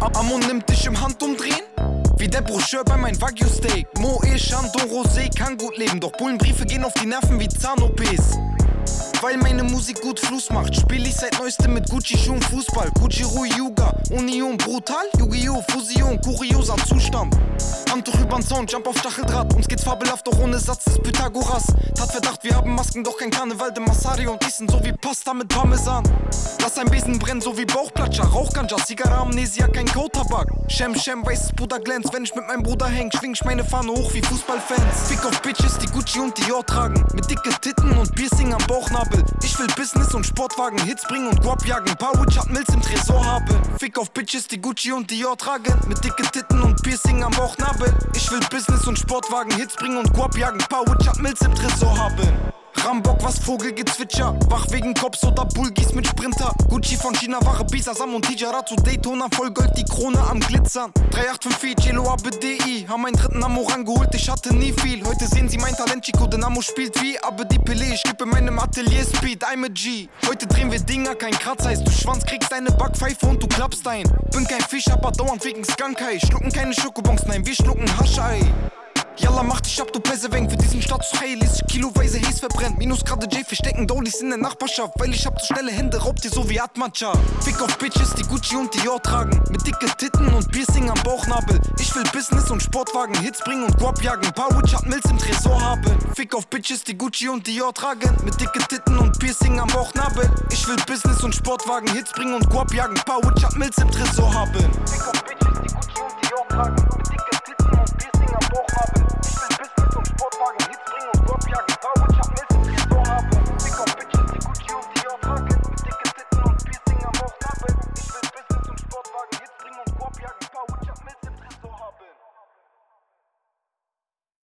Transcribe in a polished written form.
Amon nimmt dich im Handumdrehen? Wie der Broscheur bei mein Wagyu-Steak. Moe, Chandon, Rosé, kann gut leben. Doch Bullenbriefe gehen auf die Nerven wie Zahn-OPs. Weil meine Musik gut Fluss macht, spiel ich seit neuestem mit Gucci-Schuhen Fußball. Kujiro, Yuga, Union, brutal, Yu-Gi-Oh! Fusion, kurioser Zustand. Handtuch übern Zaun, Jump auf Stacheldraht. Uns geht's fabelhaft, doch ohne Satz des Pythagoras. Tatverdacht, wir haben Masken, doch kein Karneval. De Massari und Essen, so wie Pasta mit Parmesan. Lass ein Besen brennen, so wie Bauchplatscher. Rauchganja, Zigarre, Amnesia, kein Kautabak. Shem, weißes Puder glänzt. Wenn ich mit meinem Bruder häng, schwing ich meine Fahne hoch wie Fußballfans. Fick auf Bitches, die Gucci und Dior tragen. Mit dicke Titten und Piercing am Bauchnabel. Ich will Business und Sportwagen, Hits bringen und Guap jagen. Paar Witchat Mills im Tresor haben. Fick auf Bitches, die Gucci und Dior tragen. Mit dicke Titten und Piercing am Bauchnabel. Ich will Business und Sportwagen, Hits bringen und Guap jagen. Paar Witchat Mills im Tresor haben. Rambock, was Vogelgezwitscher. Wach wegen Cops oder Bulgis mit Sprinter. Gucci von China, Ware Bisasam und Tijara zu Daytona. Voll Gold, die Krone am Glitzern. 385 Chelo ABDI. Haben meinen dritten Amo rangeholt, ich hatte nie viel. Heute sehen sie mein Talent, Chico, den Amo spielt wie Abedi Pelé. Ich gebe in meinem Atelier Speed, I'm a G. Heute drehen wir Dinger, kein Kratzer ist. Du Schwanz kriegst eine Backpfeife und du klappst ein. Bin kein Fisch, aber dauernd wegen Skankai. Schlucken keine Schokobons, nein, wir schlucken Haschei. Yalla, mach dich ab, du Peseweng. Für diesen Status heil ist kiloweise Haze verbrennt. Minusgrade J verstecken Dollies in der Nachbarschaft. Weil ich hab so schnelle Hände, raubt dir so wie Atmacha. Fick auf Bitches, die Gucci und Dior tragen. Mit dicke Titten und Piercing am Bauchnabel. Ich will Business und Sportwagen, Hits bringen und Guap jagen. Paar Witchat Mills im Tresor haben. Fick auf Bitches, die Gucci und Dior tragen. Mit dicke Titten und Piercing am Bauchnabel. Ich will Business und Sportwagen, Hits bringen und Guap jagen. Paar Witchat Mills im Tresor haben. Fick auf Bitches, die Gucci und Dior tragen. Mit dicke Titten und Piercing am Bauchnabel.